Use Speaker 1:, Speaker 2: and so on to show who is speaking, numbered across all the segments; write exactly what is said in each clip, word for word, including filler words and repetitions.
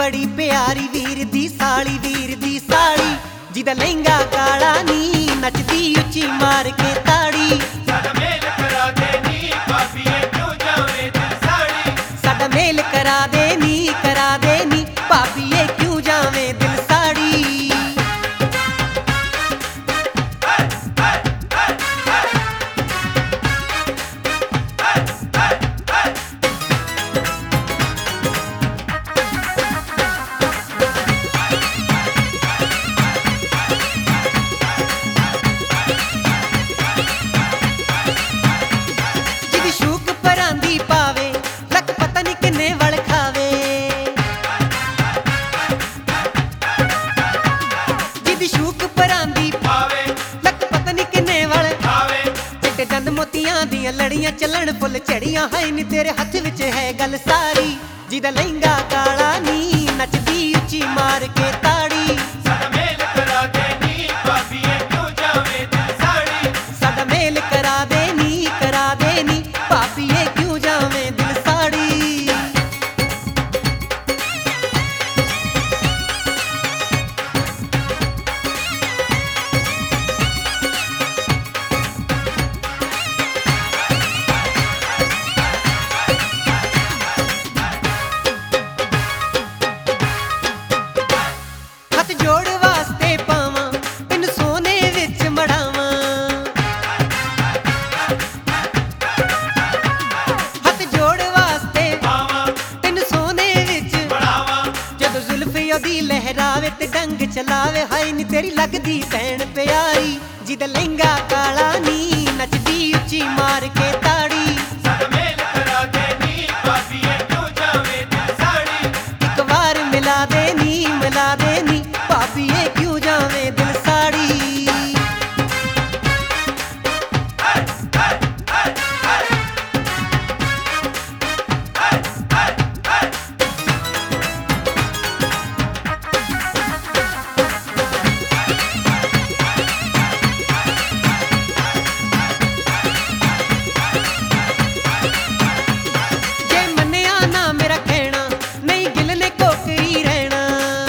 Speaker 1: बड़ी प्यारी वीर दी साली वीर दी साली जिदा लहंगा काला नी नचदी उची मार के ताड़ी।
Speaker 2: साडा मेल करा दे नी भाभीए क्यों जावे दिल साड़ी।
Speaker 1: साडा मेल करा दे नी करा दे नी भाभीए क्यों जावे दिल साड़ी। मोतियां दियां लड़ियां चलन फुल चढ़ियां है नी तेरे हथ विच है गल सारी जिदा लहंगा काला नी नचदी उची मार के ताड़ी।
Speaker 2: साडा मेल करा दे नी भाभीए क्यों जावे दिल साड़ी।
Speaker 1: साडा मेल करा दे नी करा दे नी भाभीए क्यों जावे दिल साड़ी। जोड़ वास्ते पावां तेनू सोने विच मड़ावां हथ जोड़ वास्ते
Speaker 2: पावां
Speaker 1: तेनू सोने विच
Speaker 2: मड़ावां।
Speaker 1: जदों जुल्फ ओदी लहरावे ते डंग चलावे हाय नी तेरी लगदी भैण प्यारी जिदा लहंगा काला नी नचदी उची मार के ताड़ी।
Speaker 2: साडा मेल करा दे नी भाभीए क्यों जावे दिल साड़ी।
Speaker 1: एक बार मिला दे नी मिला दे नी भाभीए क्यों जावे दिल साड़ी। जे मन्निया ना मेरा कहना नहीं गिल ने कोकरी रहना।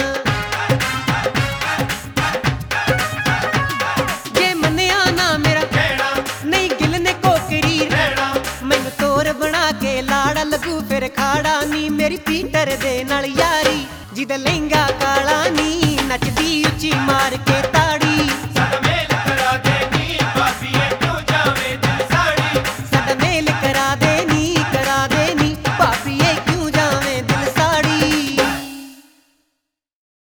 Speaker 1: जे मन्निया ना मेरा
Speaker 2: कहना
Speaker 1: नहीं गिल ने कोकरी
Speaker 2: रहना।
Speaker 1: मैनू तोर बना के लाड़ा लगू फिर खाड़ा नी मेरी पीटर दे नाल यारी जिदा लहंगा काला नी नचदी उची मार के